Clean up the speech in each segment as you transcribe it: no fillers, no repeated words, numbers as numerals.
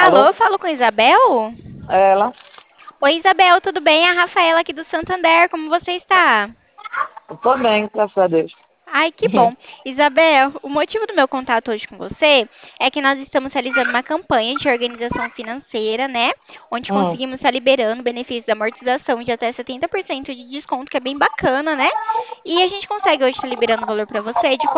Alô, Alô? eu falo com Isabel? Ela? Oi, Isabel, tudo bem? É a Rafaela aqui do Santander, como você está? Eu tô bem, graças a Deus. Ai, que bom. Isabel, o motivo do meu contato hoje com você é que nós estamos realizando uma campanha de organização financeira, né? Onde Hum. conseguimos estar liberando benefícios da amortização de até 70% de desconto, que é bem bacana, né? E a gente consegue hoje estar liberando o valor para você de R$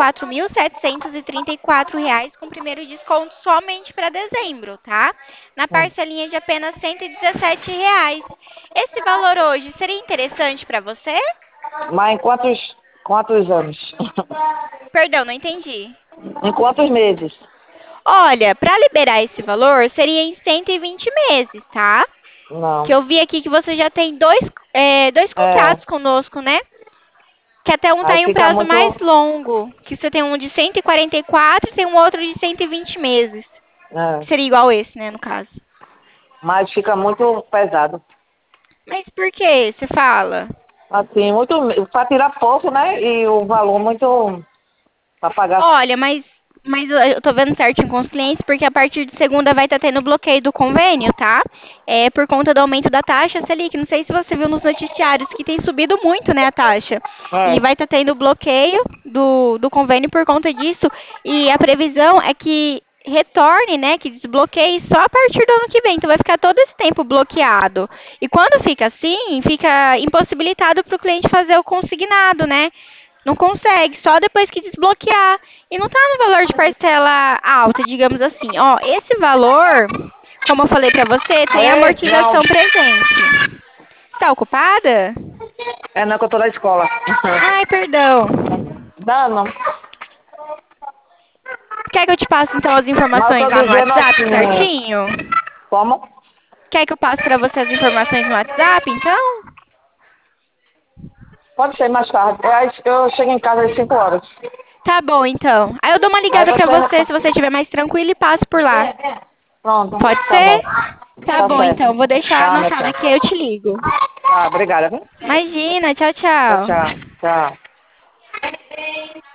4.734 com o primeiro desconto somente para dezembro, tá? Na Hum. parcelinha de apenas R$ 117. Esse valor hoje seria interessante para você? Mas em quantos anos? Perdão, não entendi. Em quantos meses? Olha, para liberar esse valor seria em 120 meses, tá? Que Não. eu vi aqui que você já tem dois É, contratos conosco, né? Que até um tá aí em um fica prazo muito. mais longo. Que você tem um de 144 e tem um outro de 120 meses. Que É, seria igual esse, né, no caso. mas fica muito pesado. Mas por que você fala? Assim, muito. Para tirar pouco, né? E o valor muito. Para pagar. Olha, mas eu tô vendo certinho com os clientes, porque a partir de segunda vai estar tendo bloqueio do convênio, tá? É por conta do aumento da taxa Selic. Não sei se você viu nos noticiários que tem subido muito, né, a taxa. E É. vai estar tendo bloqueio do convênio por conta disso. E a previsão é que retorne, né, que desbloqueie só a partir do ano que vem. Então vai ficar todo esse tempo bloqueado. E quando fica assim, fica impossibilitado para o cliente fazer o consignado, né? Não consegue, só depois que desbloquear. E não tá no valor de parcela alta, digamos assim. Ó, esse valor, como eu falei pra você, tem É, não. amortização presente. Está ocupada? É não que eu tô na escola. Ai, perdão. Não, não. Quer que eu te passe então as Mas eu informações tô lá no dizendo WhatsApp assim. certinho? Como? Quer que eu passe pra você as informações no WhatsApp, então? Pode ser mais tarde. Eu chego em casa às 5 horas. Tá bom, então. Aí eu dou uma Aí ligada pra você. você, se você estiver mais tranquilo, e passo por lá. Pronto, Pode tá bom. ser? Tá Tá bom, certo. então. Vou deixar Tá, minha anotado filha. aqui, eu te ligo. Tá, obrigada, viu? Imagina, tchau, Tchau, tchau. tchau. Tchau.